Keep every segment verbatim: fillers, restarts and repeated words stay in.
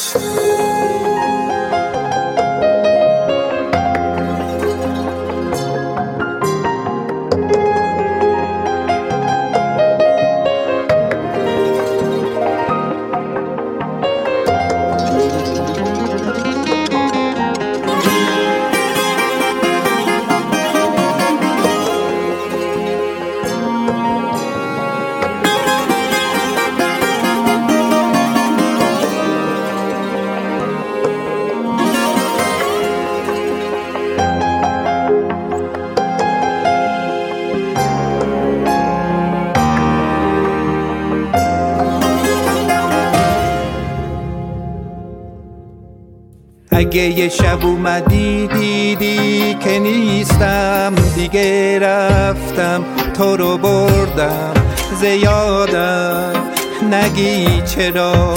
اگه یه شب اومدی دیدی که نیستم دیگه رفتم تو رو بردم زیادم نگی چرا.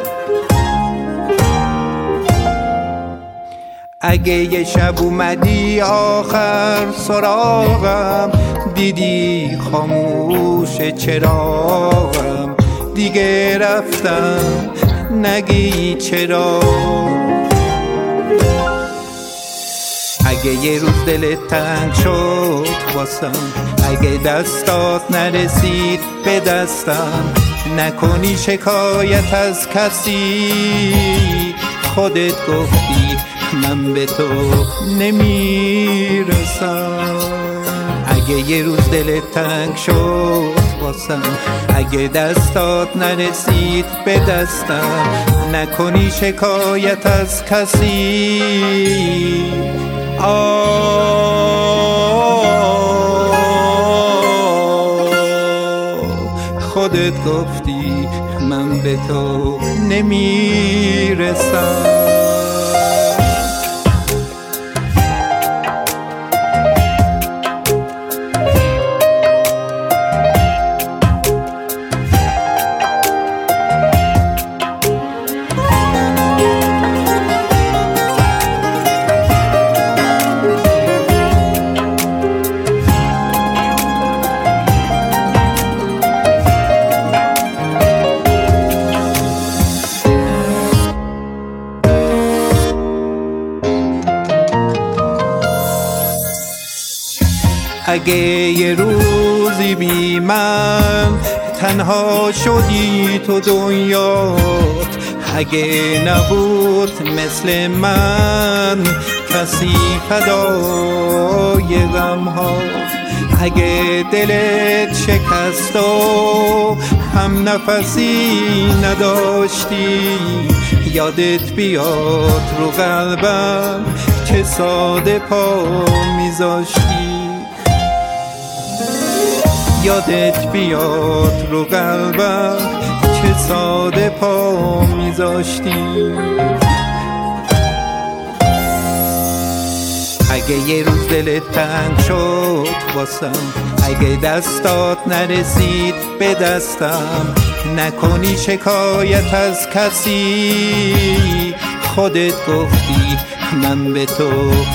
اگه یه شب اومدی آخر سراغم دیدی خاموش چراغم دیگه رفتم نگی چرا. اگه یه روز دلت تنگ شد واسم، اگه دستات نرسید به دستم، نکنی شکایت از کسی، خودت گفتی من به تو نمیرسم. اگه یه روز دلت تنگ شد واسم، اگه دستات نرسید به دستم، نکنی شکایت از کسی. خودت گفتی من به تو نمیرسم. اگه یه روزی بی من تنها شدی تو دنیات، اگه نبود مثل من کسی فدای غم‌هات، اگه دلت شکست و هم نفسی نداشتی، یادت بیاد رو قلبم چه ساده پا میذاشتی. یادت بیاد رو قلبم چه ساده پا میذاشتی. اگه یه روز دلت تنگ شد واسم، اگه دستات نرسید به دستم، نکنی شکایت از کسی، خودت گفتی من به تو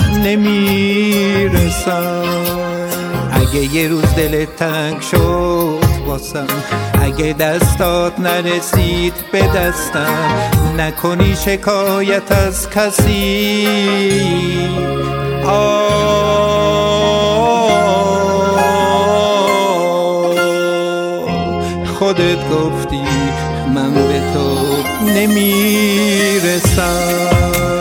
نمیرسم. اگه یه روز دلت تنگ شد واسم، اگه دستات نرسید به دستم، نکنی شکایت از کسی. خودت گفتی من به تو نمیرسم.